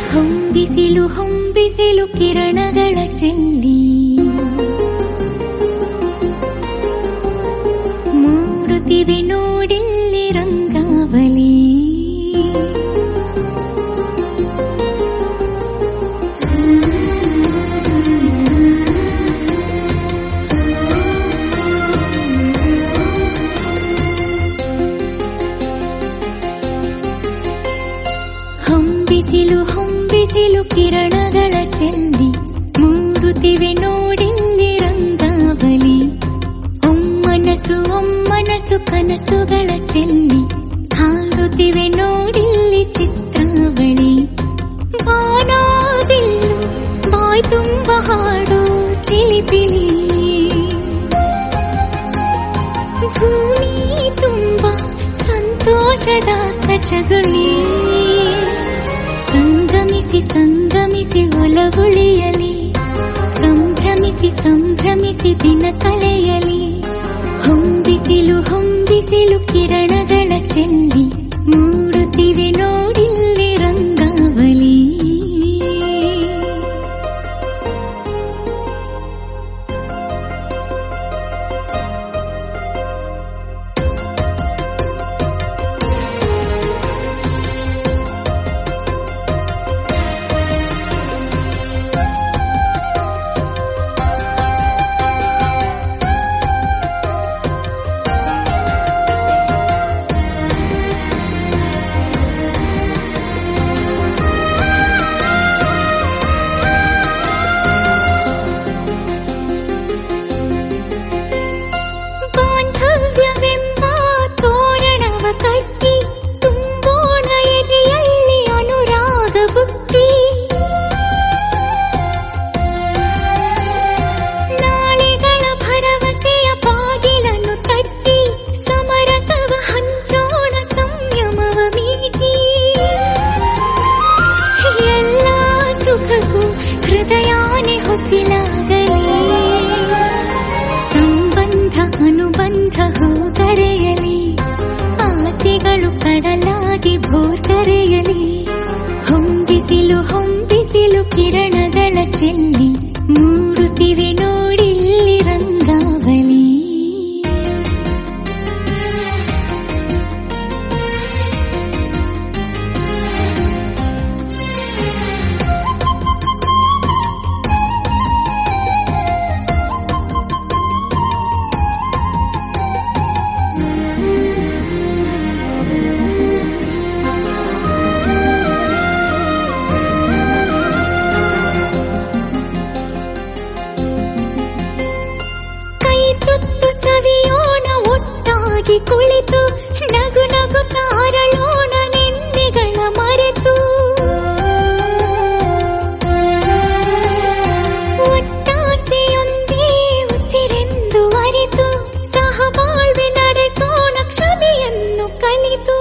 ಹೊಂಬಿಸಿಲು ಹೊಂಬಿಸಿಲು ಕಿರಣಗಳ ಚೆಲ್ಲಿ ಮೂಡುತ್ತಿವೆ ನೋಡಿಲ್ಲಿ ರಂಗಾವಲಿ. ಹೊಂಬಿಸಿಲು ಹೊಂಬಿಸಿಲು ಕಿರಣಗಳ ಚೆಲ್ಲಿ ಮೂಡುತ್ತಿವೆ ನೋಡಿಲ್ಲಿ ರಂಗಾವಲಿ. ಒಮ್ಮನಸು ಒಮ್ಮನಸು ಕನಸುಗಳ ಚೆಲ್ಲಿ ಹಾಡುತ್ತಿವೆ ನೋಡಿಲ್ಲಿ ಚಿತ್ರಾವಳಿ. ಬಾನಾದಿಲ್ಲು ಬಾಯ್ ತುಂಬ ಹಾಡು ಚಿಲಿಪಿಲಿ. ಭೂಮಿ ತುಂಬ ಸಂತೋಷದ ಕಚಗುಳಿ. ಸಂಗಮಿಸಿ ಸಂಗಮಿಸಿ ಒಲವುಳಿಯಲಿ. ಸಂಭ್ರಮಿಸಿ ಸಂಭ್ರಮಿಸಿ ದಿನ ಕಳೆಯಲಿ. ಹೊಂಬಿಸಿಲು ಹೊಂಬಿಸಿಲು ಕಿರಣಗಳ ಚೆಲ್ಲಿ ಮೂಡುತ್ತಿವೆ ನೋಡಿಲ್ಲಿ ರಂಗಾವಲಿ. ಕಟ್ಟಿ ತುಂಬೋಣ ಎದೆಯಲ್ಲಿ ಅನುರಾಗ ಬುಟ್ಟಿ. ನಾಳೆಗಳ ಭರವಸೆಯ ಬಾಗಿಲನ್ನು ತಟ್ಟಿ ಸಮರಸವ ಹಂಚೋಣ ಸಂಯಮವ ಮೀಟಿ. ಎಲ್ಲ ಸುಖಕ್ಕೂ ಹೃದಯಾನೆ ಹೊಸಿಲಾಗಲಿ. ಸಂಬಂಧ ಅನುಬಂಧ ಹೋಗರೆಯಲಿ. ಆಸೆಗಳು ಕಡಲಾಗಿ ಭೋರ್ಗರೆಯಲಿ. ಹೊಂಬಿಸಿಲು ಹೊಂಬಿಸಿಲು ಕಿರಣಗಳ ಚೆಲ್ಲಿ ಮೂಡುತ್ತಿವೆ ನೋಡಿಲ್ಲಿ ರಂಗಾವಲಿ. ತುತ್ತು ಸವಿಯೋಣ ಒಟ್ಟಾಗಿ ಕುಳಿತು. ನಗು ನಗು ತಾರಳೋಣ ನಿನ್ನೆಗಳ ಮರೆತು. ಒಟ್ಟಾಸೆಯೊಂದೇ ಉಸಿರೆಂದು ಅರಿತು. ಸಹಬಾಳ್ವೆ ನಡೆಸೋಣ ಕ್ಷಮೆಯನ್ನು ಕಲಿತು.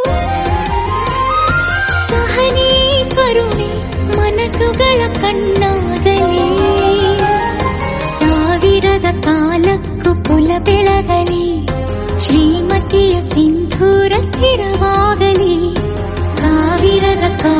ಸಹನೆ ಕರುಣೆ ಮನಸ್ಸುಗಳ ಕಣ್ಣಾಗಲಿ. ಸಾವಿರದ ಕಾಲಕ್ಕೂ ಕುಲ ಬೆಳಗಲಿ. ಶ್ರೀಮತಿಯ ಸಿಂಧೂರ ಸ್ಥಿರವಾಗಲಿ. ಸಾವಿರದ